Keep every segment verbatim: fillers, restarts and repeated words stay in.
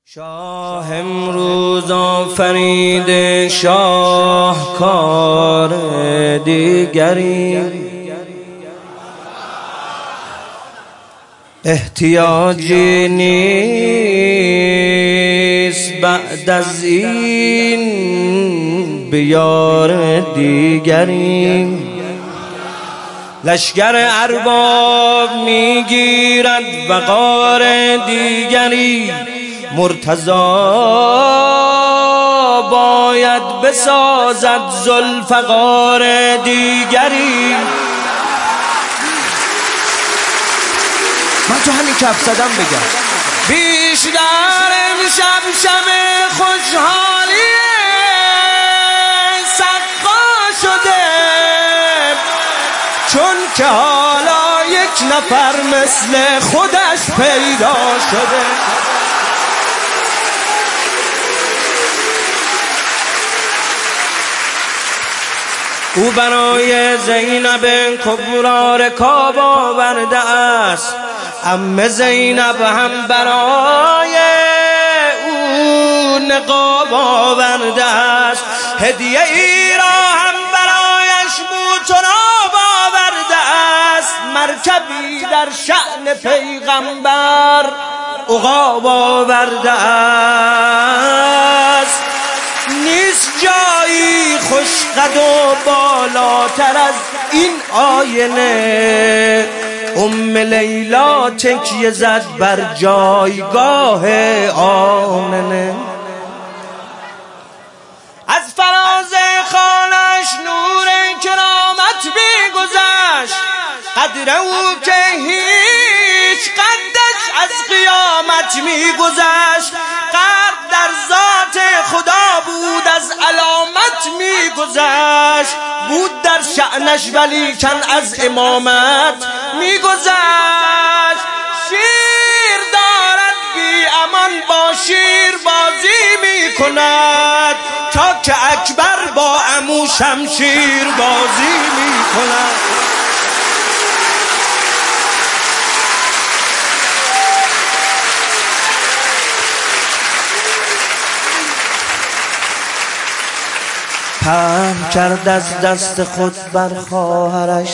شاه امروز آفرید شاهکار دیگری، احتیاجی نیست بعد از این به یار دیگری. لشگر ارباب میگیرد وقار دیگری، مرتضی باید بسازد ذوالفقار دیگری. من تو همین کف زدم بگم بیشتر امشب شب خوشحالی سقا شده، چون که حالا یک نفر مثل خودش پیدا شده. او برای زینب کبرا رکاب آورده است، عمه زینب هم برای او نقاب آورده است، هدیه ای را هم برایش بوتراب آورده است، مرکبی در شأن پیغمبر عقاب آورده است. نیست جایی خوشقد و بالاتر از این آینه، ام لیلا تکیه زد بر جایگاه آمنه. از فراز خانش نور کرامت می‌گذشت، قدر او که هیچ قدش از قیامت می‌گذشت، قدر در ذات خدا بود از علامت می‌گذشت، بود در شأنش ولیکن از امامت می‌گذشت. شیر دارد بی امان با شیر بازی می‌کند، تا که اکبر با عمو شمشیر بازی می‌کند. پهن کرد از دست خود بر خواهرش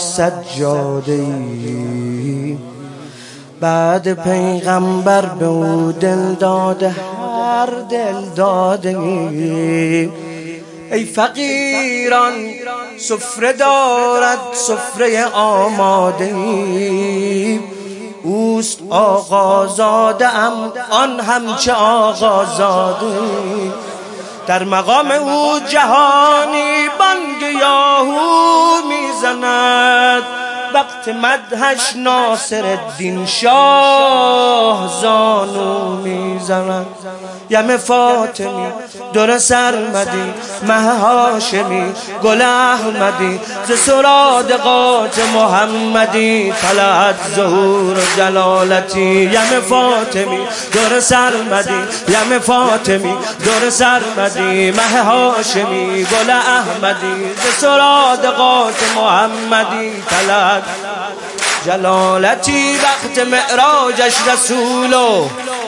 سجاده‌ای، بعد پیغمبر به او دل داده هر دل داده‌ای. ای فقیران سفره دارد سفره آماده‌ای، اوست آقازاده ام آن همچه آقازاده، در مقام او جهانی بانگ یاهو میزند، وقت مدحش ناصر الدین شاه زانو میزند. یم فاطمی در سرمدی مه هاشمی گل احمدی، ز سرادقات محمدی طلعت ظهور جلالتی. یم فاطمی در سرمدی یم فاطمی در سرمدی مه هاشمی گل احمدی، ز سرادقات محمدی طلعت جلالتی. وقت معراجش رسولو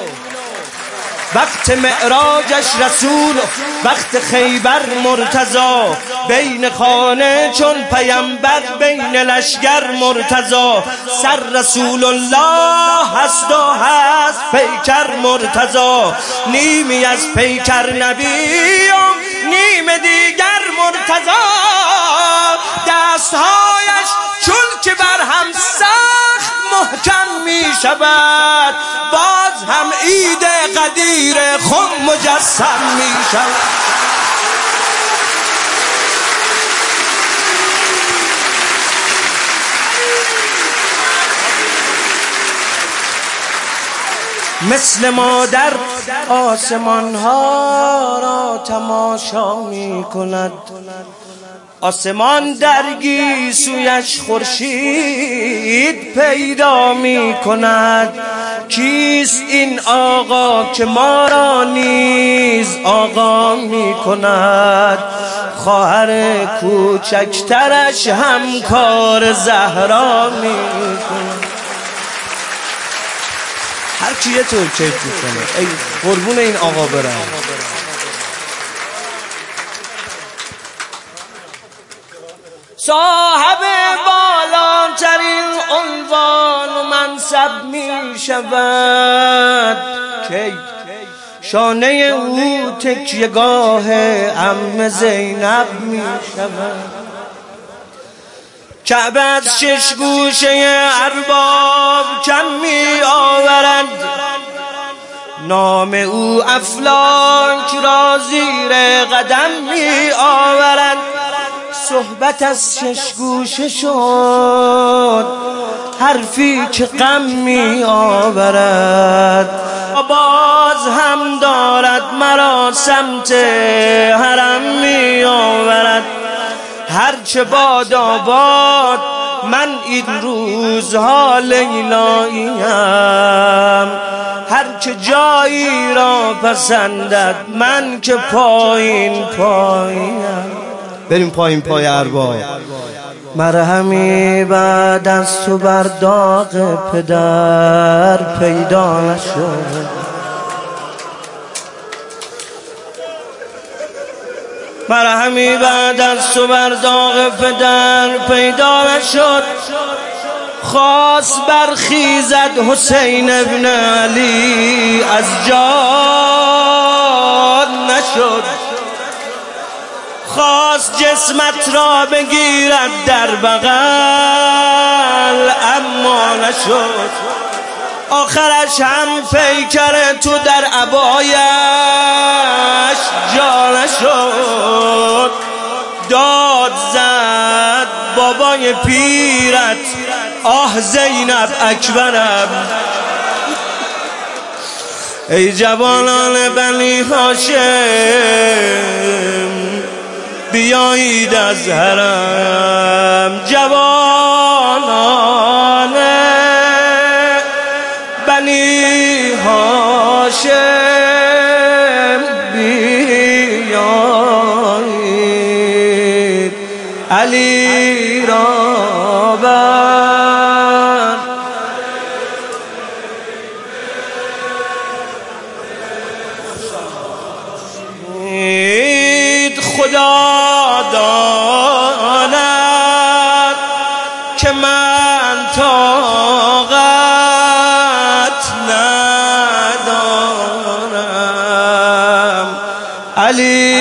وقت معراجش رسول، وقت خیبر مرتضی، بین خانه چون پیمبر بین لشگر مرتضی، سر رسول الله هست و هست پیکر مرتضی، نیمی از پیکر نبی و نیم دیگر مرتضی. دستهایش چون که بر هم سخت محکم می شود، باز هم عید قدیر خم مجسم می شود. مثل مادر آسمان ها را تماشا می کند، آسمان در گیسویش خورشید پیدا می کند. کیست این آقا که ما را نیز آقا می کند، خواهر کوچکترش هم کار زهرا می کند. هر کی یه طور کیف میکنه. ای قربون این آقا برم. صاحب بالاترین عنوان و منصب می شود کی شانه او تکیه‌گاه عم زینب می شود. کعبه از شش گوشه ارباب کم می آورد، نام او افلاک را زیر قدم می آورد. صحبت از شش گوشه شد حرفی که غم می آورد. باز هم دارد مرا سمت حرم می آورد. هرچه باد آباد من این روزها لیلاییم، هرچه جایی را پسندد من که پایین پاییم. بریم پایین پای ارباب. مرهمی بعد از تو بر داغ پدر پیدا نشد، مرهمی بعد از تو بر داغ پدر پیدا نشد. خواست برخیزد حسین ابن علی از جان نشد، خواست جسمت را بگیرد در بغل اما نشد. آخرش هم پیکر تو در عبایش جا نشد. داد زد بابای پیرت آه زینب اکبرم. ای جوانان بنی هاشم بیایید از حرم، جوانان بنی هاشم بیایید علی را بر خدا داند که من طاقت ندارم. علی